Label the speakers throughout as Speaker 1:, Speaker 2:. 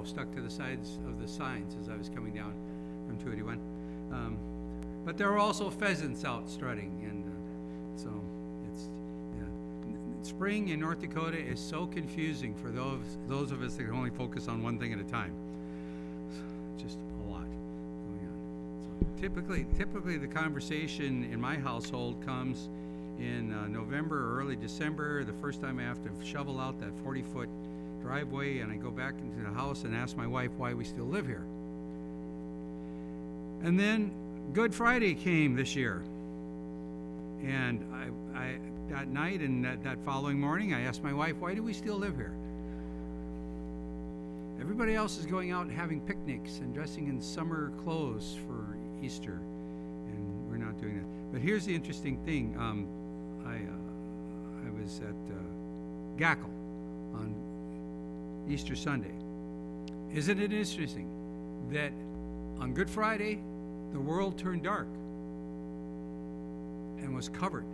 Speaker 1: crow stuck to the sides of the signs as I was coming down from 281. But there were also pheasants out strutting, and so it's spring in North Dakota is so confusing for those of us that can only focus on one thing at a time. Just a lot going on. So typically the conversation in my household comes in November or early December, the first time I have to shovel out that 40-foot driveway, and I go back into the house and ask my wife why we still live here. And then Good Friday came this year, and I that night and that following morning, I asked my wife, why do we still live here? Everybody else is going out and having picnics and dressing in summer clothes for Easter, and we're not doing that. But here's the interesting thing. I was at Gackle on Easter Sunday. Isn't it interesting that on Good Friday, the world turned dark and was covered?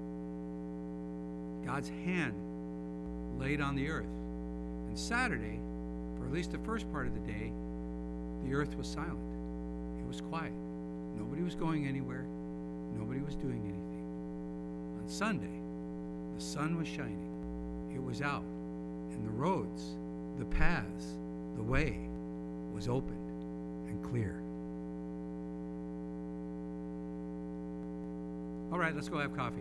Speaker 1: God's hand laid on the earth. And Saturday, for at least the first part of the day, the earth was silent. It was quiet. Nobody was going anywhere. Nobody was doing anything. On Sunday, the sun was shining. It was out. And the roads, the paths, the way was open and clear. All right, let's go have coffee.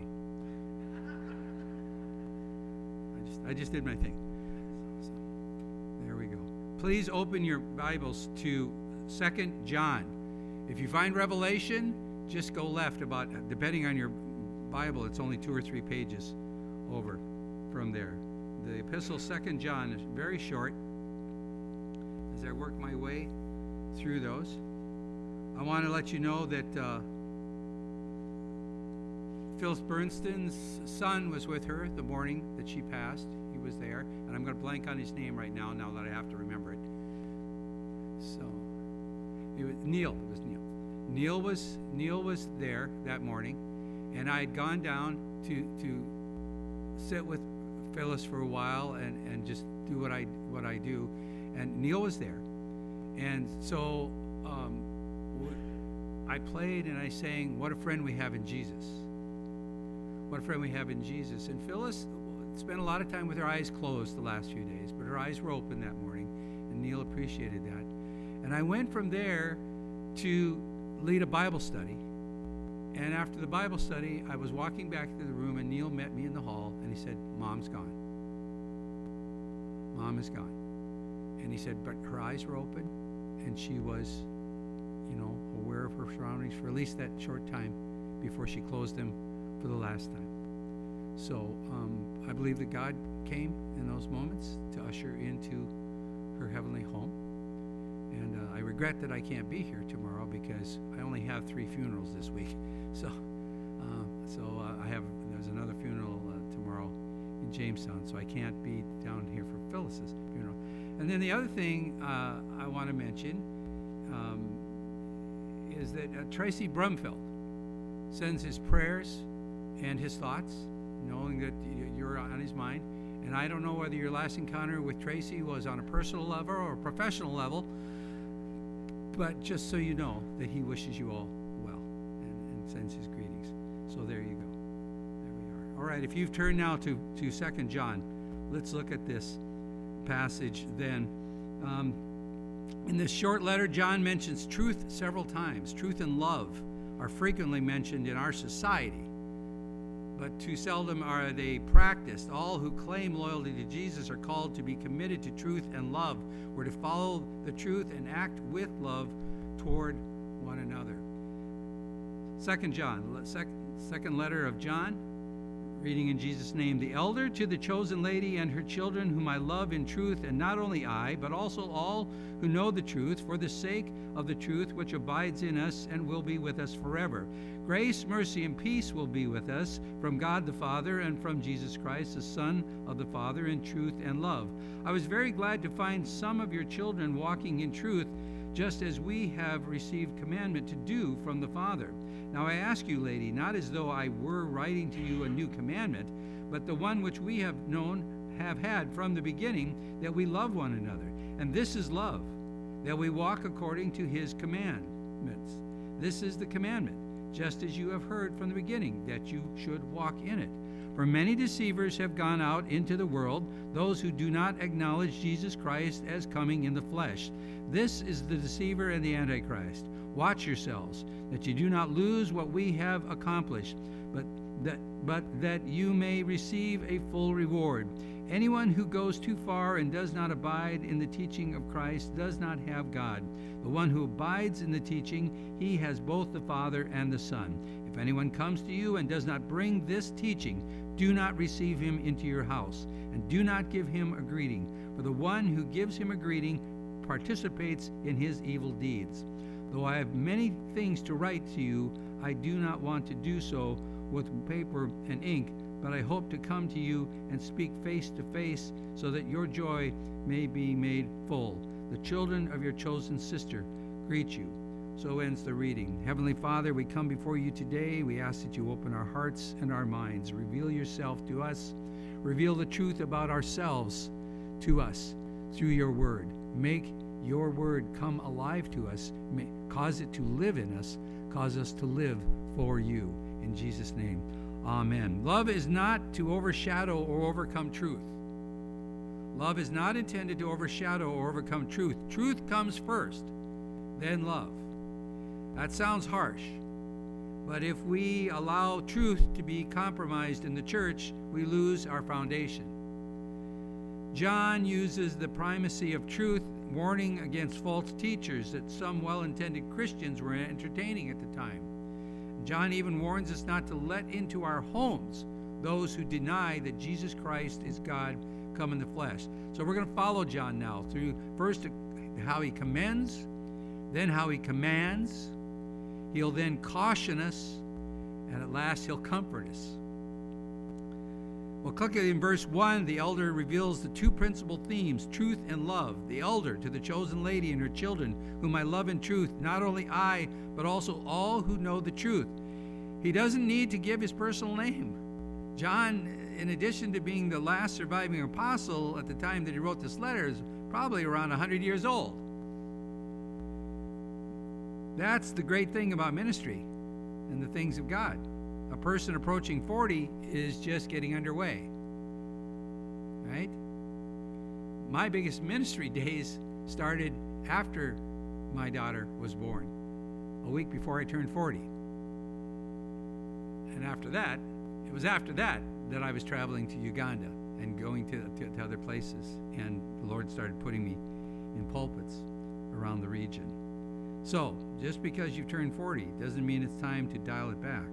Speaker 1: I just did my thing. So, there we go. Please open your Bibles to 2 John. If you find Revelation, just go left about, depending on your Bible, it's only 2 or 3 pages over from there. The epistle 2 John is very short. As I work my way through those, I want to let you know that Phyllis Bernstein's son was with her the morning that she passed. He was there, and I'm going to blank on his name right now that I have to remember it. So, it was Neil. It was Neil. Neil was there that morning, and I had gone down to sit with Phyllis for a while and just do what I do, and Neil was there, and so I played and I sang, "What a Friend We Have in Jesus." What a friend we have in Jesus. And Phyllis spent a lot of time with her eyes closed the last few days, but her eyes were open that morning, and Neil appreciated that. And I went from there to lead a Bible study. And after the Bible study, I was walking back to the room, and Neil met me in the hall, and he said, "Mom's gone. Mom is gone." And he said, but her eyes were open, and she was, aware of her surroundings for at least that short time before she closed them for the last time. So I believe that God came in those moments to usher into her heavenly home. And I regret that I can't be here tomorrow because I only have 3 funerals this week. So there's another funeral tomorrow in Jamestown, so I can't be down here for Phyllis's funeral. And then the other thing I want to mention is that Tracy Brumfield sends his prayers and his thoughts, knowing that you're on his mind. And I don't know whether your last encounter with Tracy was on a personal level or a professional level, but just so you know that he wishes you all well and sends his greetings. So there you go. There we are. All right, if you've turned now to 2 John, let's look at this passage then. In this short letter, John mentions truth several times. Truth and love are frequently mentioned in our society, but too seldom are they practiced. All who claim loyalty to Jesus are called to be committed to truth and love. We're to follow the truth and act with love toward one another. 2 John, second letter of John, reading in Jesus' name. The elder to the chosen lady and her children, whom I love in truth, and not only I, but also all who know the truth, for the sake of the truth which abides in us and will be with us forever. Grace, mercy, and peace will be with us from God the Father and from Jesus Christ, the Son of the Father, in truth and love. I was very glad to find some of your children walking in truth, just as we have received commandment to do from the Father. Now I ask you, lady, not as though I were writing to you a new commandment, but the one which we have known, have had from the beginning, that we love one another. And this is love, that we walk according to his commandments. This is the commandment, just as you have heard from the beginning, that you should walk in it. For many deceivers have gone out into the world, those who do not acknowledge Jesus Christ as coming in the flesh. This is the deceiver and the Antichrist. Watch yourselves, that you do not lose what we have accomplished, but that you may receive a full reward. Anyone who goes too far and does not abide in the teaching of Christ does not have God. The one who abides in the teaching, he has both the Father and the Son. If anyone comes to you and does not bring this teaching, do not receive him into your house, and do not give him a greeting, for the one who gives him a greeting participates in his evil deeds. Though I have many things to write to you, I do not want to do so with paper and ink, but I hope to come to you and speak face to face, so that your joy may be made full. The children of your chosen sister greet you. So ends the reading. Heavenly Father, we come before you today. We ask that you open our hearts and our minds. Reveal yourself to us. Reveal the truth about ourselves to us through your word. Make your word come alive to us. Cause it to live in us. Cause us to live for you. In Jesus' name, amen. Love is not to overshadow or overcome truth. Love is not intended to overshadow or overcome truth. Truth comes first, then love. That sounds harsh, but if we allow truth to be compromised in the church, we lose our foundation. John uses the primacy of truth, warning against false teachers that some well-intended Christians were entertaining at the time. John even warns us not to let into our homes those who deny that Jesus Christ is God come in the flesh. So we're going to follow John now through first how he commends, then how he commands. He'll then caution us, and at last he'll comfort us. Well, click in verse 1, the elder reveals the two principal themes, truth and love. The elder to the chosen lady and her children, whom I love in truth, not only I, but also all who know the truth. He doesn't need to give his personal name. John, in addition to being the last surviving apostle at the time that he wrote this letter, is probably around 100 years old. That's the great thing about ministry and the things of God. A person approaching 40 is just getting underway, right? My biggest ministry days started after my daughter was born, a week before I turned 40. And after that, it was after that that I was traveling to Uganda and going to other places. And the Lord started putting me in pulpits around the region. So, just because you've turned 40 doesn't mean it's time to dial it back.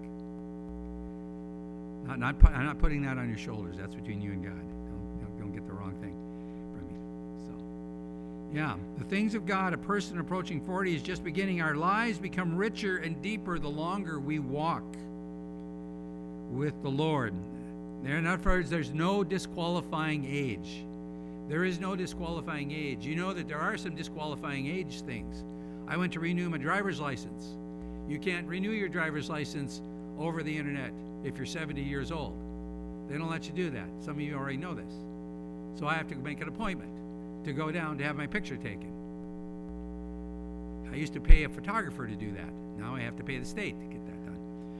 Speaker 1: I'm not putting that on your shoulders. That's between you and God. Don't get the wrong thing from me. So, yeah, the things of God, a person approaching 40 is just beginning. Our lives become richer and deeper the longer we walk with the Lord. In other words, there's no disqualifying age. There is no disqualifying age. You know that there are some disqualifying age things. I went to renew my driver's license. You can't renew your driver's license over the internet if you're 70 years old. They don't let you do that. Some of you already know this. So I have to make an appointment to go down to have my picture taken. I used to pay a photographer to do that. Now I have to pay the state to get that done.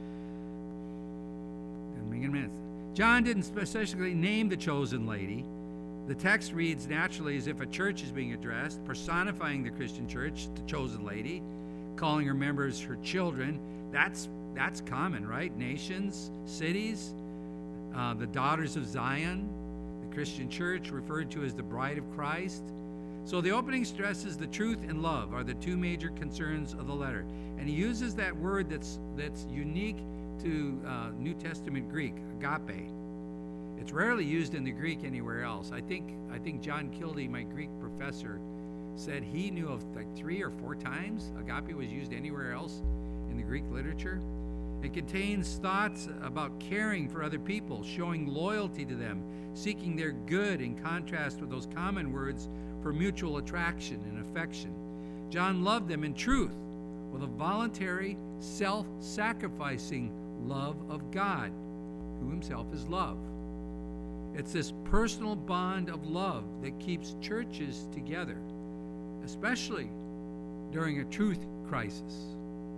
Speaker 1: Doesn't make any sense. John didn't specifically name the chosen lady. The text reads naturally as if a church is being addressed, personifying the Christian church, the chosen lady, calling her members her children. That's common, right? Nations, cities, the daughters of Zion, the Christian church referred to as the bride of Christ. So the opening stresses the truth and love are the two major concerns of the letter. And he uses that word that's unique to New Testament Greek, agape. It's rarely used in the Greek anywhere else. I think John Kildee, my Greek professor, said he knew of like 3 or 4 times agape was used anywhere else in the Greek literature. It contains thoughts about caring for other people, showing loyalty to them, seeking their good, in contrast with those common words for mutual attraction and affection. John loved them in truth with a voluntary, self-sacrificing love of God, who himself is love. It's this personal bond of love that keeps churches together. especially during a truth crisis.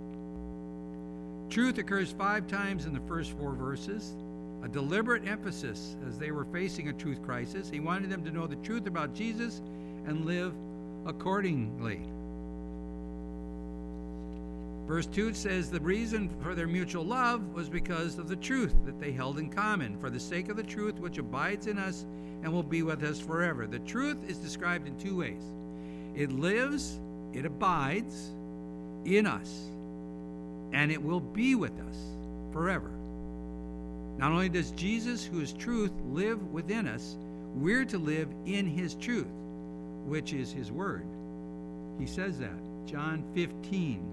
Speaker 1: Truth occurs 5 times in the first 4 verses, a deliberate emphasis as they were facing a truth crisis. He wanted them to know the truth about Jesus and live accordingly. Verse 2 says the reason for their mutual love was because of the truth that they held in common, for the sake of the truth which abides in us and will be with us forever. The truth is described in 2 ways. It lives, it abides in us, and it will be with us forever. Not only does Jesus, who is truth, live within us, we're to live in his truth, which is his word. He says that. John 15,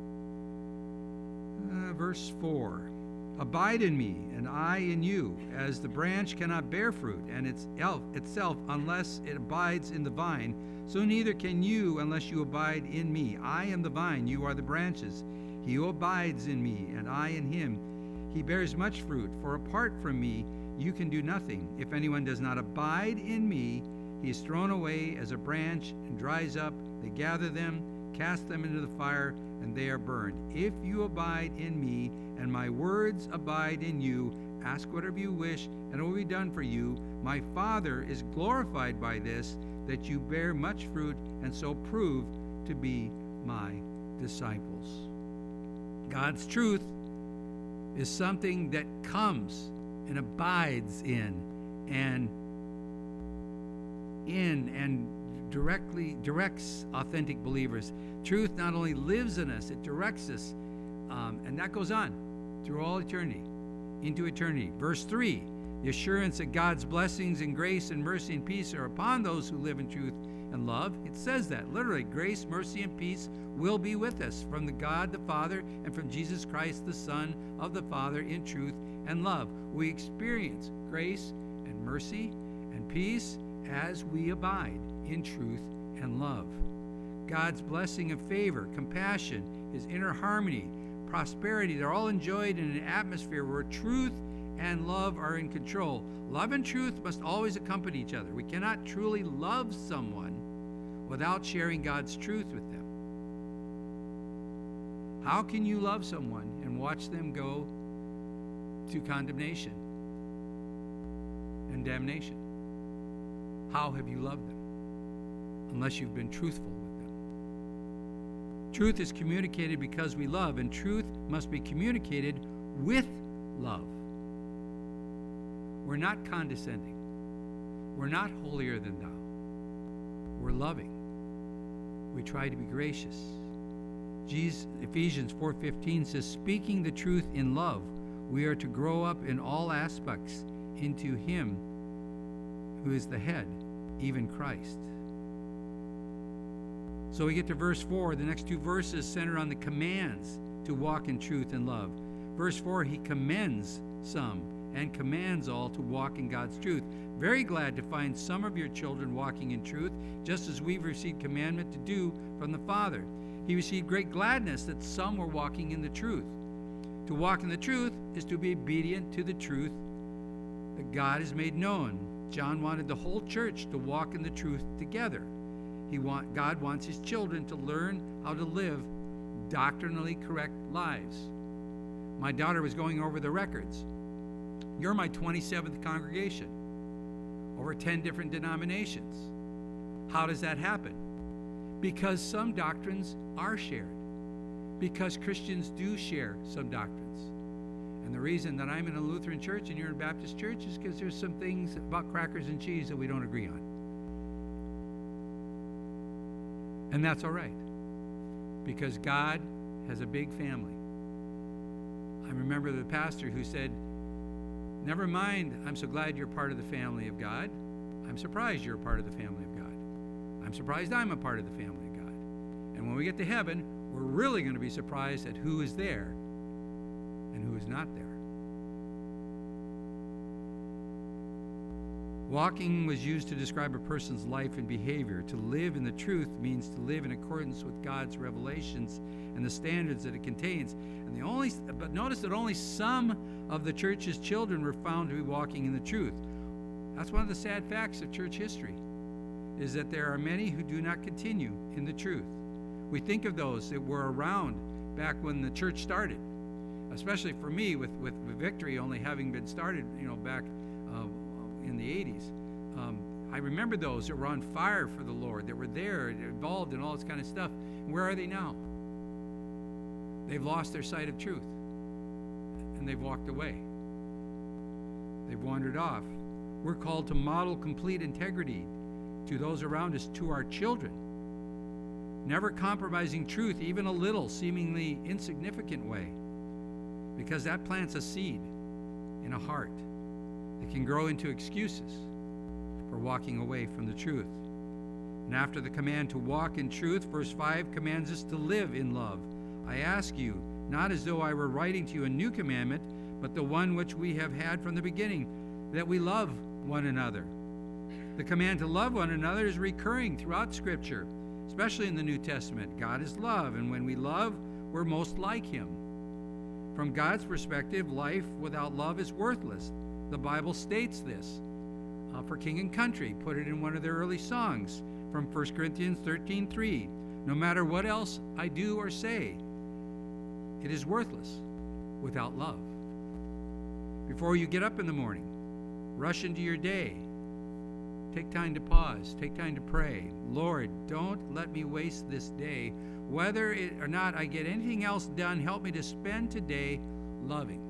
Speaker 1: verse 4. Abide in me, and I in you, as the branch cannot bear fruit, and itself unless it abides in the vine, so neither can you unless you abide in me. I am the vine, you are the branches. He who abides in me, and I in him, he bears much fruit, for apart from me you can do nothing. If anyone does not abide in me, he is thrown away as a branch and dries up. They gather them, cast them into the fire, and they are burned. If you abide in me, and my words abide in you, ask whatever you wish, and it will be done for you. My Father is glorified by this, that you bear much fruit, and so prove to be my disciples. God's truth is something that comes and abides in and directly directs authentic believers. Truth not only lives in us, it directs us, and that goes on through all eternity, into eternity. Verse 3, the assurance that God's blessings and grace and mercy and peace are upon those who live in truth and love. It says that, literally, grace, mercy, and peace will be with us from the God the Father and from Jesus Christ, the Son of the Father, in truth and love. We experience grace and mercy and peace as we abide in truth and love. God's blessing of favor, compassion, his inner harmony, prosperity, they're all enjoyed in an atmosphere where truth and love are in control. Love and truth must always accompany each other. We cannot truly love someone without sharing God's truth with them. How can you love someone and watch them go to condemnation and damnation? How have you loved them? Unless you've been truthful with them. Truth is communicated because we love, and truth must be communicated with love. We're not condescending. We're not holier than thou. We're loving. We try to be gracious. Ephesians 4:15 says, speaking the truth in love, we are to grow up in all aspects into him who is the head, even Christ. So we get to verse 4. The next 2 verses center on the commands to walk in truth and love. Verse 4, he commends some and commands all to walk in God's truth. Very glad to find some of your children walking in truth, just as we've received commandment to do from the Father. He received great gladness that some were walking in the truth. To walk in the truth is to be obedient to the truth that God has made known. John wanted the whole church to walk in the truth together. God wants his children to learn how to live doctrinally correct lives. My daughter was going over the records. You're my 27th congregation, over 10 different denominations. How does that happen? Because some doctrines are shared. Because Christians do share some doctrines. And the reason that I'm in a Lutheran church and you're in a Baptist church is because there's some things about crackers and cheese that we don't agree on. And that's all right, because God has a big family. I remember the pastor who said, never mind, I'm so glad you're part of the family of God. I'm surprised you're a part of the family of God. I'm surprised I'm a part of the family of God. And when we get to heaven, we're really going to be surprised at who is there and who is not there. Walking was used to describe a person's life and behavior. To live in the truth means to live in accordance with God's revelations and the standards that it contains. But notice that only some of the church's children were found to be walking in the truth. That's one of the sad facts of church history, is that there are many who do not continue in the truth. We think of those that were around back when the church started, especially for me with Victory only having been started, back in the 80s. I remember those that were on fire for the Lord, that were there, involved in all this kind of stuff. Where are they now? They've lost their sight of truth, and they've walked away. They've wandered off. We're called to model complete integrity to those around us, to our children, never compromising truth even a little, seemingly insignificant way, because that plants a seed in a heart that can grow into excuses for walking away from the truth. And after the command to walk in truth, verse 5 commands us to live in love. I ask you, not as though I were writing to you a new commandment, but the one which we have had from the beginning, that we love one another. The command to love one another is recurring throughout Scripture, especially in the New Testament. God is love, and when we love, we're most like Him. From God's perspective, life without love is worthless. The Bible states this. For King and Country, put it in one of their early songs from 1 Corinthians 13:3. No matter what else I do or say, it is worthless without love. Before you get up in the morning, rush into your day. Take time to pause. Take time to pray. Lord, don't let me waste this day. Whether or not I get anything else done, help me to spend today loving.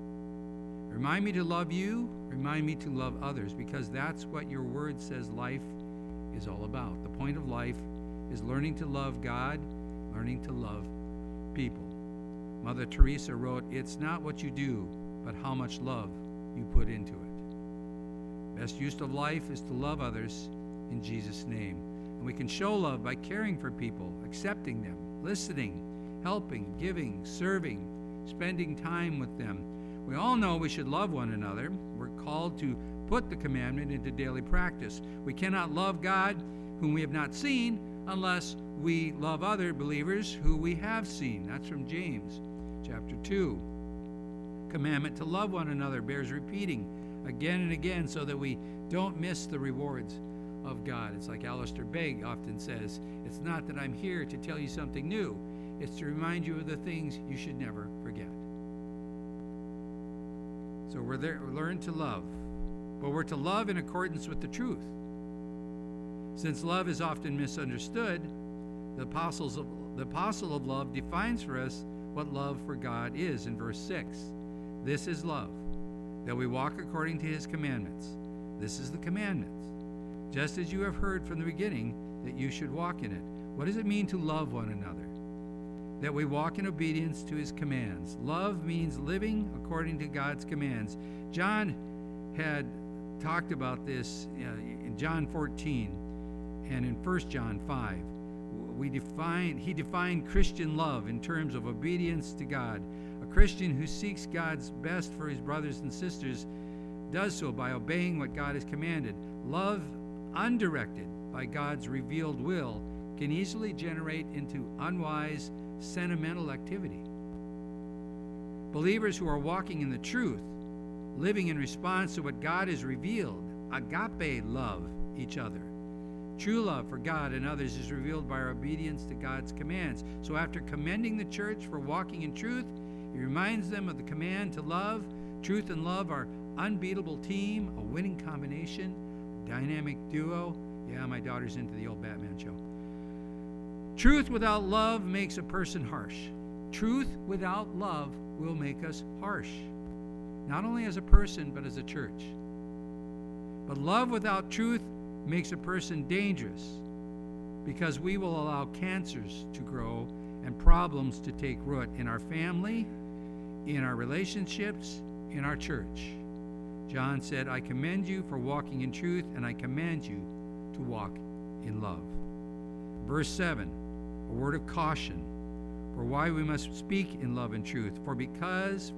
Speaker 1: Remind me to love you. Remind me to love others, because that's what your word says life is all about. The point of life is learning to love God, learning to love people. Mother Teresa wrote, "It's not what you do, but how much love you put into it." Best use of life is to love others in Jesus' name. And we can show love by caring for people, accepting them, listening, helping, giving, serving, spending time with them. We all know we should love one another. We're called to put the commandment into daily practice. We cannot love God, whom we have not seen, unless we love other believers who we have seen. That's from James chapter 2. Commandment to love one another bears repeating again and again so that we don't miss the rewards of God. It's like Alistair Begg often says, it's not that I'm here to tell you something new, it's to remind you of the things you should never forget. So we're there, learn to love, but we're to love in accordance with the truth. Since love is often misunderstood, the apostle of love defines for us what love for God is in verse 6. This is love, that we walk according to His commandments. This is the commandments, just as you have heard from the beginning, that you should walk in it. What does it mean to love one another? That we walk in obedience to His commands. Love means living according to God's commands. John had talked about this in John 14 and in 1 John 5. He defined Christian love in terms of obedience to God. A Christian who seeks God's best for his brothers and sisters does so by obeying what God has commanded. Love undirected by God's revealed will can easily generate into unwise, sentimental activity. Believers who are walking in the truth, living in response to what God has revealed, agape love each other. True love for God and others is revealed by our obedience to God's commands. So after commending the church for walking in truth, He reminds them of the command to love. Truth and love are unbeatable team, a winning combination, a dynamic duo. Yeah, my daughter's into the old Batman show. Truth without love makes a person harsh. Truth without love will make us harsh, not only as a person, but as a church. But love without truth makes a person dangerous, because we will allow cancers to grow and problems to take root in our family, in our relationships, in our church. John said, I commend you for walking in truth, and I command you to walk in love. Verse 7, a word of caution for why we must speak in love and truth. Because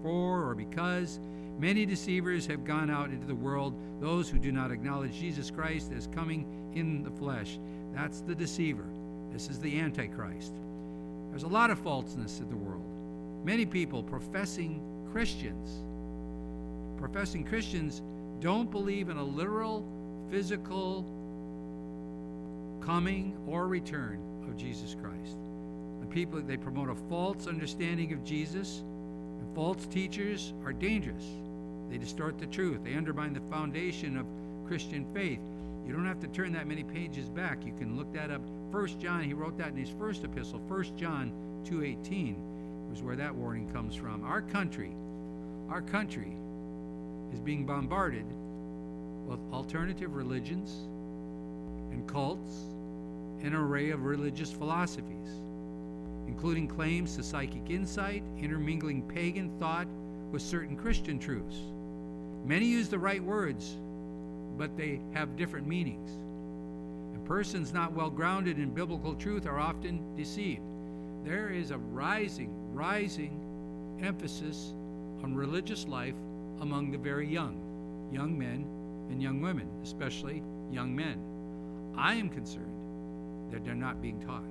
Speaker 1: many deceivers have gone out into the world, those who do not acknowledge Jesus Christ as coming in the flesh. That's the deceiver. This is the Antichrist. There's a lot of falseness in the world. Many people professing Christians don't believe in a literal, physical coming or return of Jesus Christ. The people, they promote a false understanding of Jesus, and false teachers are dangerous. They distort the truth. They undermine the foundation of Christian faith. You don't have to turn that many pages back. You can look that up. 1 John, he wrote that in his first epistle. 1 John 2:18 was where that warning comes from. Our country is being bombarded with alternative religions and cults and an array of religious philosophies, including claims to psychic insight, intermingling pagan thought with certain Christian truths. Many use the right words, but they have different meanings. And persons not well grounded in biblical truth are often deceived. There is a rising emphasis on religious life among the very young men and young women, especially young men. I am concerned that they're not being taught,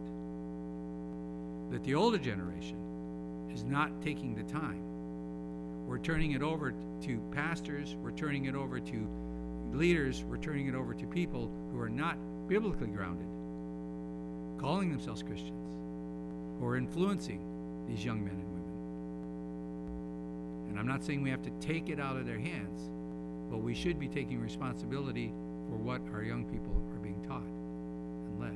Speaker 1: that the older generation is not taking the time. We're turning it over to pastors, we're turning it over to leaders, we're turning it over to people who are not biblically grounded, calling themselves Christians, who are influencing these young men and women. And I'm not saying we have to take it out of their hands, but we should be taking responsibility for what our young people are being taught and led.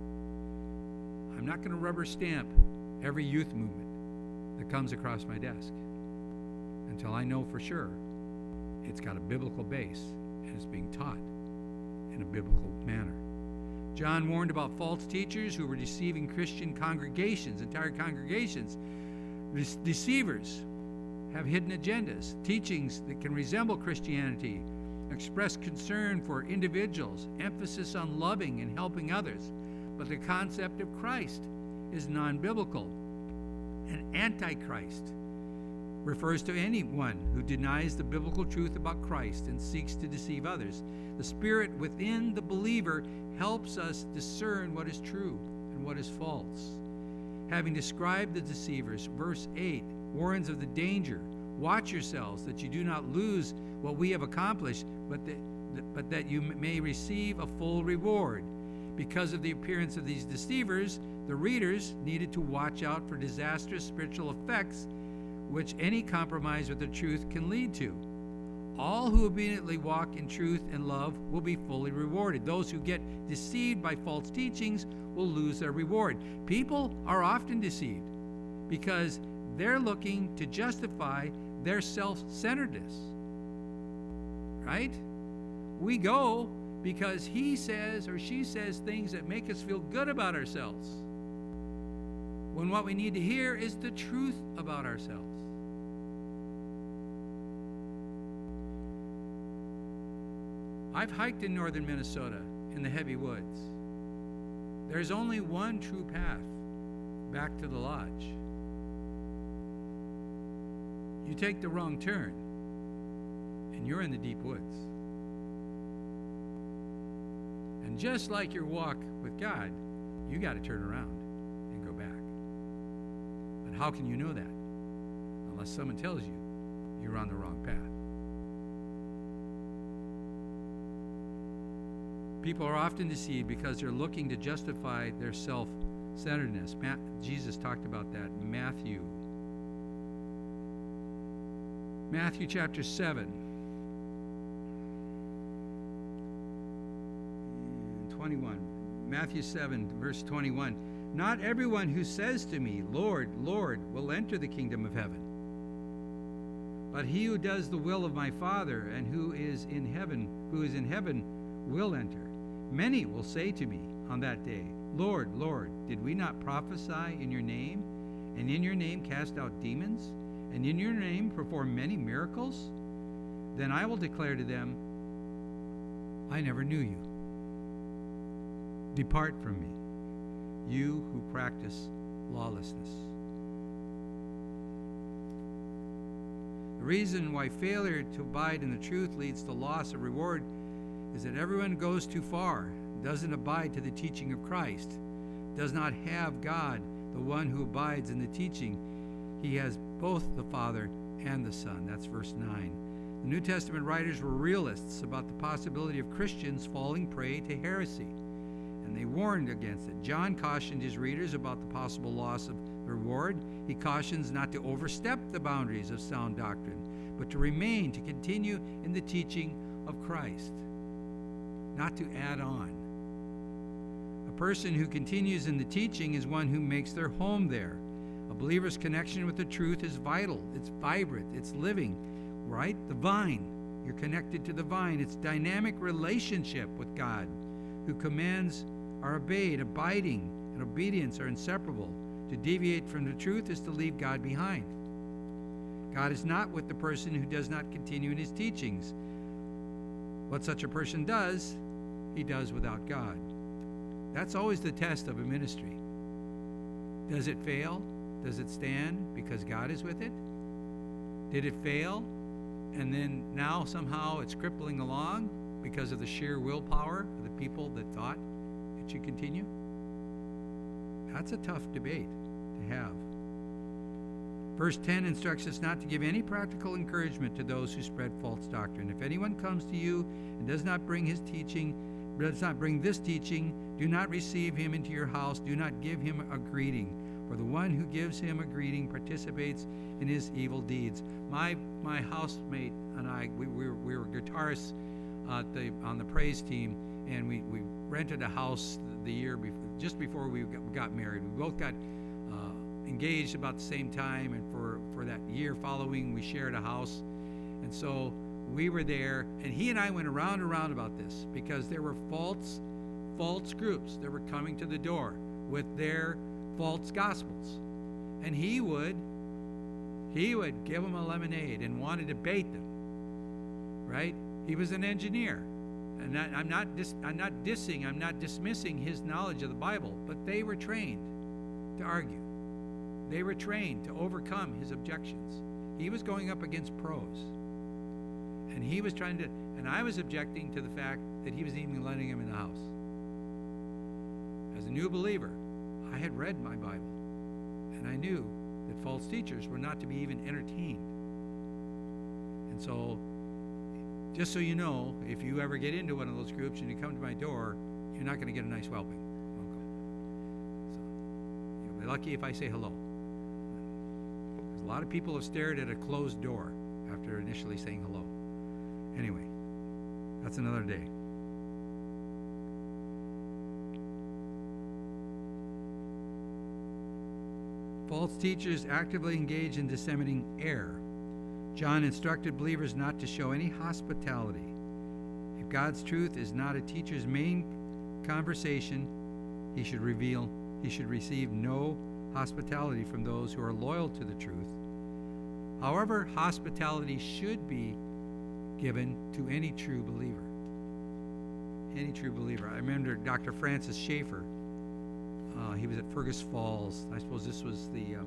Speaker 1: I'm not going to rubber stamp every youth movement that comes across my desk until I know for sure it's got a biblical base and it's being taught in a biblical manner. John warned about false teachers who were deceiving Christian congregations, entire congregations. Deceivers have hidden agendas, teachings that can resemble Christianity, express concern for individuals, emphasis on loving and helping others. But the concept of Christ is non-biblical. An antichrist refers to anyone who denies the biblical truth about Christ and seeks to deceive others. The Spirit within the believer helps us discern what is true and what is false. Having described the deceivers, verse 8 warns of the danger. Watch yourselves that you do not lose what we have accomplished, but that you may receive a full reward. Because of the appearance of these deceivers, the readers needed to watch out for disastrous spiritual effects which any compromise with the truth can lead to. All who obediently walk in truth and love will be fully rewarded. Those who get deceived by false teachings will lose their reward. People are often deceived because they're looking to justify their self-centeredness. Right? We go because he says or she says things that make us feel good about ourselves, when what we need to hear is the truth about ourselves. I've hiked in northern Minnesota in the heavy woods. There's only one true path back to the lodge. You take the wrong turn, and you're in the deep woods. And just like your walk with God, you got to turn around and go back. But how can you know that? Unless someone tells you you're on the wrong path. People are often deceived because they're looking to justify their self-centeredness. Jesus talked about that in Matthew chapter 7. 21. Matthew 7, verse 21. Not everyone who says to me, Lord, Lord, will enter the kingdom of heaven, but he who does the will of my Father and who is in heaven will enter. Many will say to me on that day, Lord, Lord, did we not prophesy in your name, and in your name cast out demons, and in your name perform many miracles? Then I will declare to them, I never knew you. Depart from me, you who practice lawlessness. The reason why failure to abide in the truth leads to loss of reward is that everyone goes too far, doesn't abide to the teaching of Christ, does not have God, the one who abides in the teaching. He has both the Father and the Son. That's verse 9. The New Testament writers were realists about the possibility of Christians falling prey to heresy. and they warned against it. John cautioned his readers about the possible loss of the reward. He cautions not to overstep the boundaries of sound doctrine, but to remain, to continue in the teaching of Christ, not to add on. A person who continues in the teaching is one who makes their home there. A believer's connection with the truth is vital, it's vibrant, it's living, right? The vine, you're connected to the vine. It's dynamic relationship with God, who commands are obeyed. Abiding and obedience are inseparable. To deviate from the truth is to leave God behind. God is not with the person who does not continue in his teachings. What such a person does, he does without God. That's always the test of a ministry. Does it fail? Does it stand because God is with it? Did it fail? And then now somehow it's crippling along because of the sheer willpower of the people that thought it should continue? That's a tough debate to have. Verse 10 instructs us not to give any practical encouragement to those who spread false doctrine. If anyone comes to you and does not bring this teaching, do not receive him into your house. Do not give him a greeting, for the one who gives him a greeting participates in his evil deeds. My housemate and I, we were guitarists on the praise team, and we rented a house the year before, just before we got married. We both got engaged about the same time, and for that year following, we shared a house. And so we were there, and he and I went around and around about this, because there were false groups that were coming to the door with their false gospels, and he would give them a lemonade and want to debate them, right? He was an engineer, and I'm not dismissing his knowledge of the Bible, but they were trained to argue. They were trained to overcome his objections. He was going up against pros, and he was trying to, and I was objecting to the fact that he was even letting him in the house. As a new believer, I had read my Bible, and I knew that false teachers were not to be even entertained. And so, just so you know, if you ever get into one of those groups and you come to my door, you're not going to get a nice welcome. So, you'll be lucky if I say hello. Because a lot of people have stared at a closed door after initially saying hello. Anyway, that's another day. False teachers actively engage in disseminating error. John instructed believers not to show any hospitality. If God's truth is not a teacher's main conversation, he should receive no hospitality from those who are loyal to the truth. However, hospitality should be given to any true believer. Any true believer. I remember Dr. Francis Schaeffer. He was at Fergus Falls. I suppose this was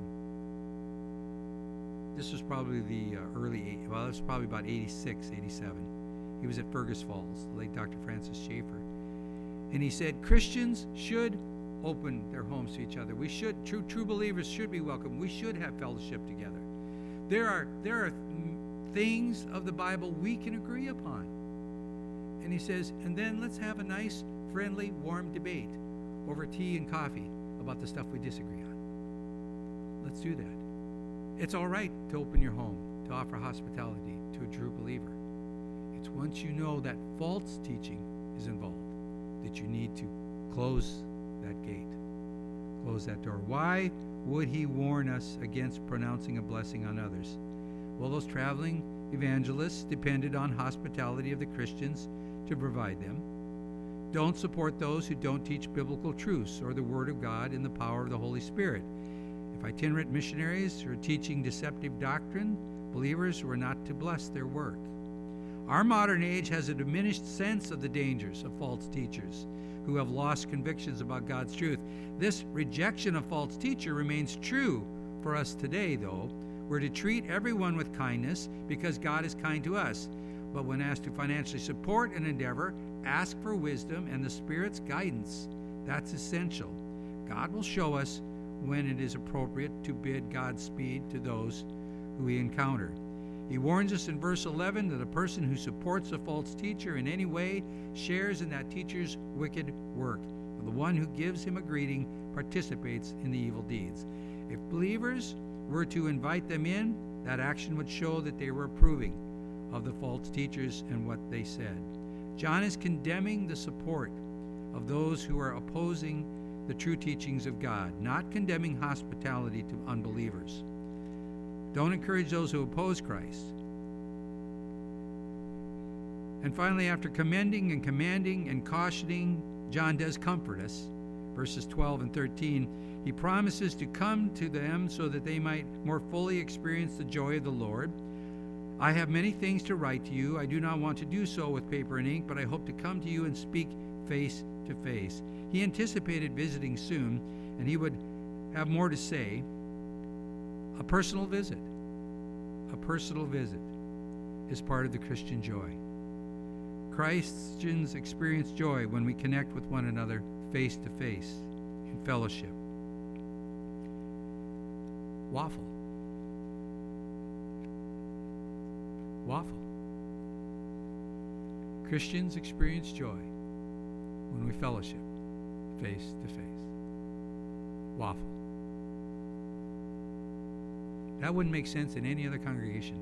Speaker 1: probably the it was probably about 86, 87. He was at Fergus Falls, the late Dr. Francis Schaeffer. And he said, Christians should open their homes to each other. We should, true believers should be welcome. We should have fellowship together. There are things of the Bible we can agree upon. And he says, and then let's have a nice, friendly, warm debate over tea and coffee about the stuff we disagree on. Let's do that. It's all right to open your home, to offer hospitality to a true believer. It's once you know that false teaching is involved that you need to close that gate, close that door. Why would he warn us against pronouncing a blessing on others? Well, those traveling evangelists depended on hospitality of the Christians to provide them. Don't support those who don't teach biblical truths or the Word of God in the power of the Holy Spirit. If itinerant missionaries are teaching deceptive doctrine, believers were not to bless their work. Our modern age has a diminished sense of the dangers of false teachers who have lost convictions about God's truth. This rejection of false teacher remains true for us today, though. We're to treat everyone with kindness because God is kind to us. But when asked to financially support an endeavor, ask for wisdom and the Spirit's guidance. That's essential. God will show us when it is appropriate to bid Godspeed to those who we encounter. He warns us in verse 11 that a person who supports a false teacher in any way shares in that teacher's wicked work. For the one who gives him a greeting participates in the evil deeds. If believers were to invite them in, that action would show that they were approving of the false teachers and what they said. John is condemning the support of those who are opposing the true teachings of God, not condemning hospitality to unbelievers. Don't encourage those who oppose Christ. And finally, after commending and commanding and cautioning, John does comfort us. Verses 12 and 13, he promises to come to them so that they might more fully experience the joy of the Lord. I have many things to write to you. I do not want to do so with paper and ink, but I hope to come to you and speak face to face. He anticipated visiting soon, and he would have more to say. A personal visit is part of the Christian joy. Christians experience joy when we connect with one another face to face in fellowship. Waffle. Christians experience joy when we fellowship face to face. Waffle. That wouldn't make sense in any other congregation.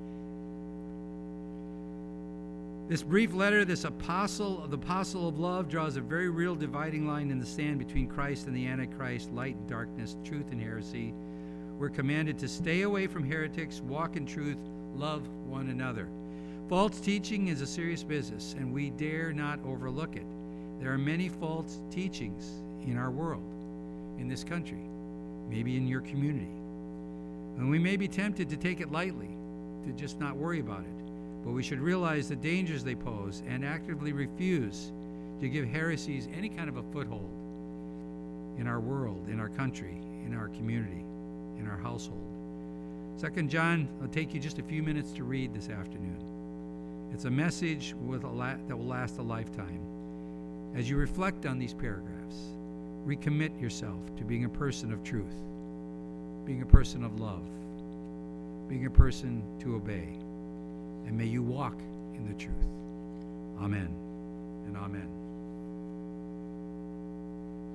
Speaker 1: This brief letter, the apostle of love, draws a very real dividing line in the sand between Christ and the Antichrist, light and darkness, truth and heresy. We're commanded to stay away from heretics, walk in truth, love one another. False teaching is a serious business, and we dare not overlook it. There are many false teachings in our world, in this country, maybe in your community. And we may be tempted to take it lightly, to just not worry about it. But we should realize the dangers they pose and actively refuse to give heresies any kind of a foothold in our world, in our country, in our community, in our household. 2 John will take you just a few minutes to read this afternoon. It's a message that will last a lifetime. As you reflect on these paragraphs, recommit yourself to being a person of truth, being a person of love, being a person to obey. And may you walk in the truth. Amen and amen.